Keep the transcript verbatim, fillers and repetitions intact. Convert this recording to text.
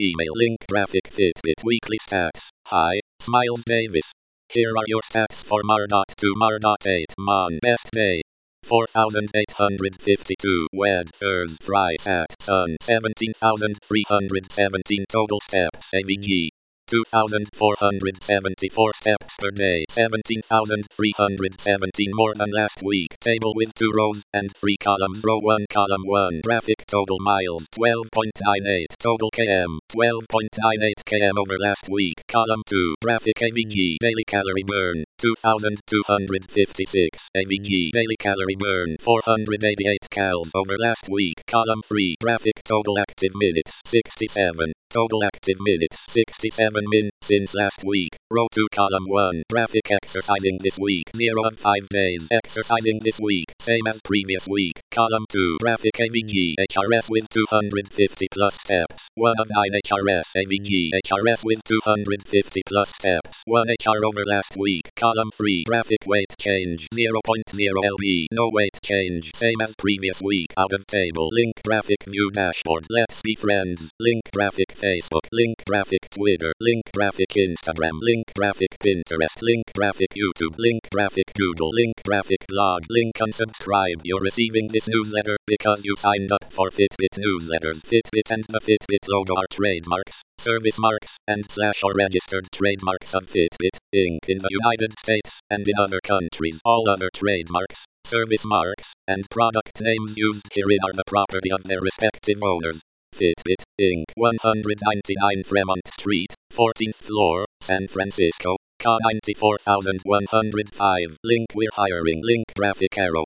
Email link graphic Fitbit weekly stats. Hi, Smiles Davis. Here are your stats for March to March eighth month. Best day. four thousand eight hundred fifty-two. Wed Thursday Fry Sat Sun. seventeen thousand three hundred seventeen total steps. A V G. two thousand four hundred seventy-four steps per day. seventeen thousand three hundred seventeen more than last week. Table with two rows and three columns. Row one, column one. Graphic total miles twelve point nine eight. Total km twelve point nine eight kilometers over last week. Column two. Graphic A V G. Daily calorie burn two thousand two hundred fifty-six. A V G. Daily calorie burn four hundred eighty-eight calories over last week. Column three. Graphic total active minutes sixty-seven. Total active minutes sixty-seven min since last week. Row two, column one. Graphic exercising this week zero of five days. Exercising this week same as previous week. Column two. Graphic A V G. H R S with two hundred fifty plus steps one of nine. H R S A V G. H R S with two hundred fifty plus steps one H R over last week. Column three. Graphic weight change zero point zero lb. No weight change same as previous week. Out of table. Link graphic view dashboard. Let's be friends. Link graphic Facebook. Link graphic Twitter. Link graphic Instagram. Link graphic Pinterest. Link graphic YouTube. Link graphic Google. Link graphic blog. Link unsubscribe. You're receiving this newsletter because you signed up for Fitbit newsletters. Fitbit and the Fitbit logo are trademarks, service marks, and slash or registered trademarks of Fitbit, Incorporated in the United States and in other countries. All other trademarks, service marks, and product names used herein are the property of their respective owners. Fitbit, Incorporated. one ninety-nine Fremont Street, fourteenth floor, San Francisco, C A ninety-four thousand one hundred five. Link we're hiring. Link graphic arrow.